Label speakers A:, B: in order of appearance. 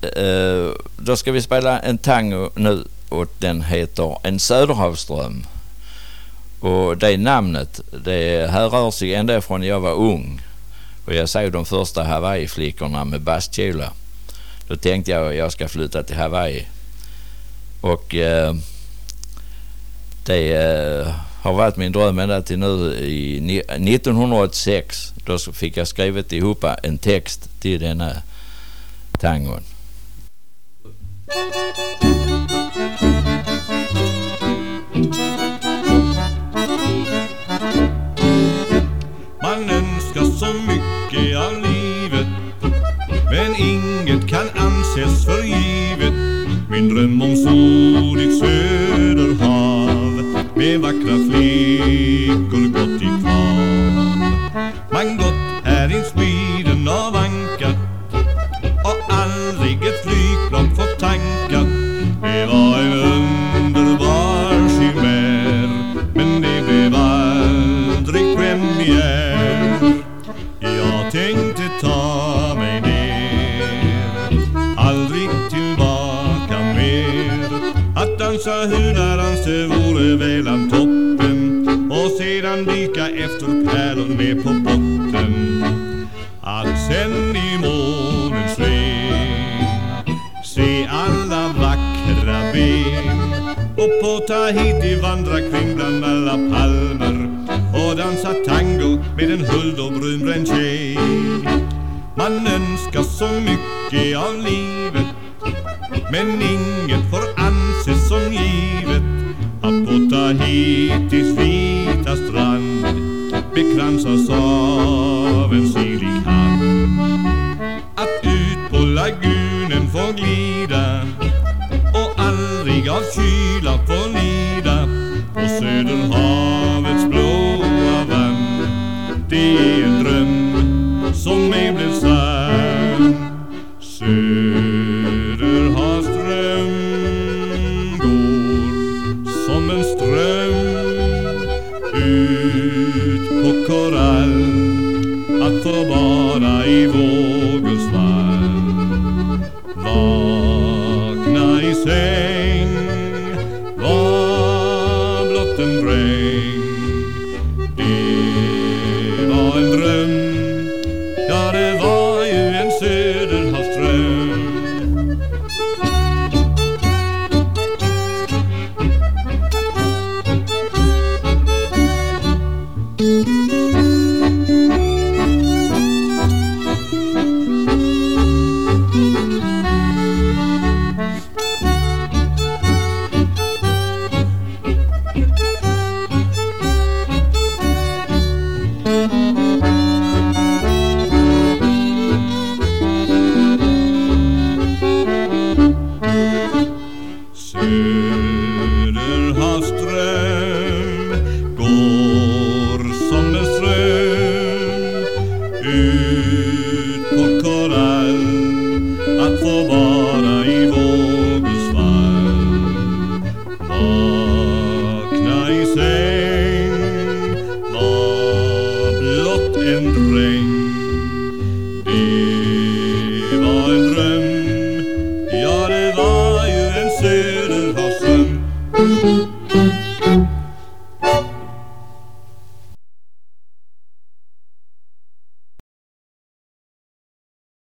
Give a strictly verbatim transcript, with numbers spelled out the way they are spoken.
A: eh, då ska vi spela en tango nu och den heter En Söderhavsdröm. Och det namnet, det härrör sig ända från när jag var ung. Och jag såg de första Hawaii-flickorna med bastkjolar. Då tänkte jag att jag ska flytta till Hawaii. Och eh, det eh, har varit min dröm ända till nu i nittonhundraåttiosex. Då fick jag skrivit ihop en text till denna tangon.
B: Man önskar så mycket av livet, men inget kan anses för givet. Min dröm om soligt söderhav med vackra flickor gått i kvav. Man gått här i Sweden och vankat och aldrig ett flygplan fått tankat. Det var en underbar chimär, men det blev aldrig premiär. Jag tänkte ta mig ner, aldrig tillbaka mer. Att dansa hularans det vore välan toppen, och sedan dyka efter pärlor ner på botten. Att sen i månens sken se alla vackra ben, och på Tahiti vandra kring bland alla palmer och dansa tango med en huld och brunbränd tjej. Man önskar så mycket av livet, men inget får anses som givet. Att på Tahitis vita strand bekransas av en syrlig hand. Att ut på lagunen få glida och aldrig av kyla få lida på Söderhavets blåa vann. Det är en dröm som mig blev sann. Söderhavsdröm går som en ström ut på korall, att få vara i vågors vall. Vakna i säng var blott en dräng. Det var en dröm, ja det var ju en söderhavsdröm. Söderhavsdröm går som en ström ut på korall, att få vara